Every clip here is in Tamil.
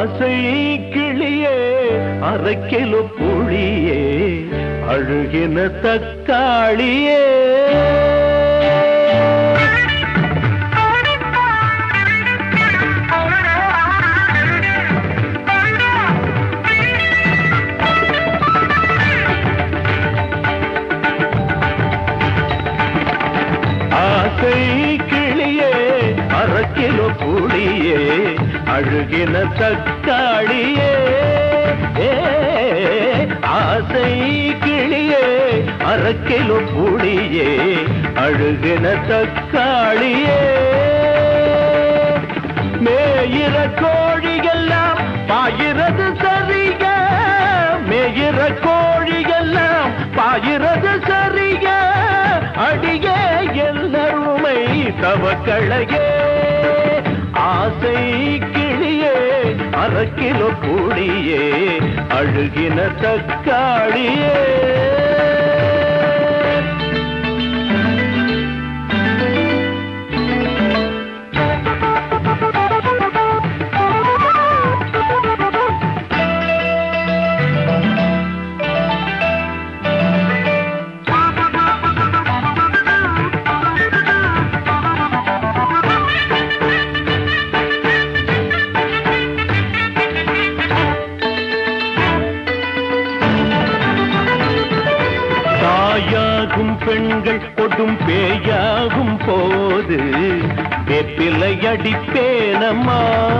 ஆசை கிளியே அரைக்கிலோ புளியே அழுகின தக்காளியே ஆசை கிளியே அரைக்கிலோ புளியே அழுகின தக்காளியே ஆசை கிளியே அரைக்கிலோ புளியே அழுகின தக்காளியே மேயிற கோழிகள்லாம் பாயிறது சரிக மேயிற கோழிகள்லாம் பாயிறது சரிக அடியே எல்லாருமை தவக்களையே ஆசை கிளியே அரைக்கிலோ புளியே அழுகின தக்காளியே தாயாகும் பெண்கள் கொடும் பேயாகும் போது வேப்பிலை அடிப்பேனம்மா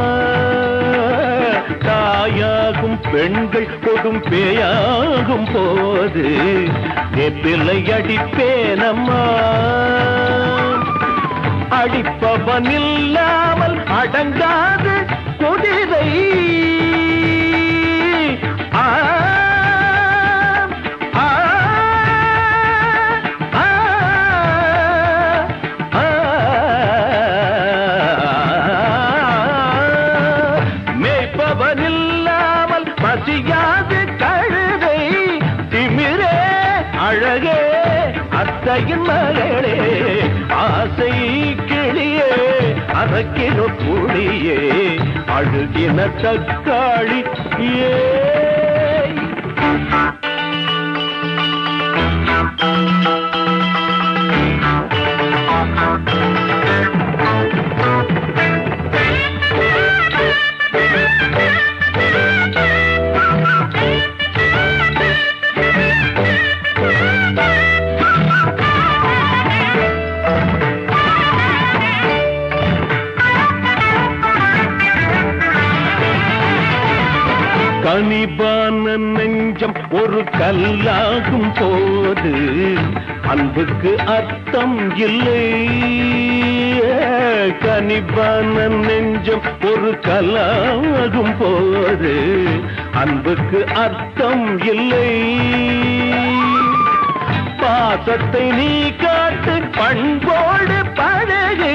தாயாகும் பெண்கள் கொடும் பேயாகும் போது வேப்பிலை அடிப்பேனம்மா அடிப்பவன் இல்லாமல் அடங்காது குதிரை மேய்ப்பவனில்லாமல் பசியாது கழுதை திமிரே அழகே அத்தையின் மகளே ஆசை கிளியே அரைக்கிலோ புளியே அழுகின தக்காளி ஏ கனிபான நெஞ்சம் ஒரு கல்லாகும் போது அன்புக்கு அர்த்தம் இல்லை கனிபான நெஞ்சம் ஒரு கல்லாகும் போது அன்புக்கு அர்த்தம் இல்லை பாசத்தை நீ காட்டு பண்போடு பழகு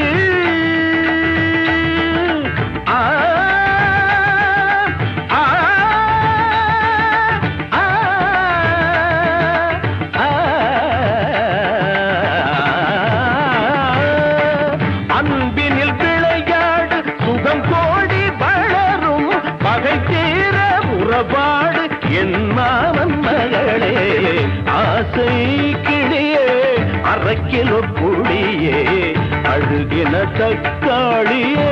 அன்பினில் விளையாடு சுகம் கோடி வளரும் பகை தீர உறவாடு என் மாமன் மகளே ஆசை கிளியே அரைக்கிலோ புளியே அழுகின தக்காளியே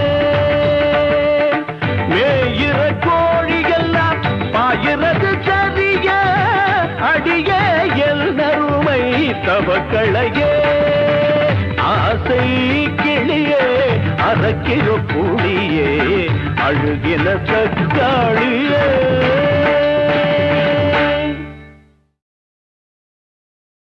மேயிற கோழிகள்லாம் பாயிறது சரிய அடிய எல்லருமை தவக்களையே ஆசை கிளியே அரைக்கிலோ புளியே அழுகின தக்காளியே